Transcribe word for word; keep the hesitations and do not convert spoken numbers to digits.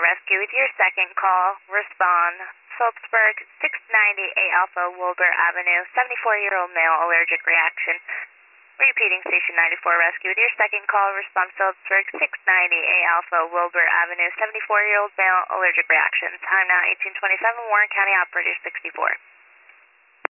Rescue with your second call. Respond. Phillipsburg, six ninety A Alpha, Wilbur Avenue, seventy-four-year-old male allergic reaction. Repeating Station ninety-four Rescue with your second call. Respond Phillipsburg, six ninety A Alpha, Wilbur Avenue, seventy-four-year-old male allergic reaction. Time now eighteen twenty-seven, Warren County Operator sixty-four.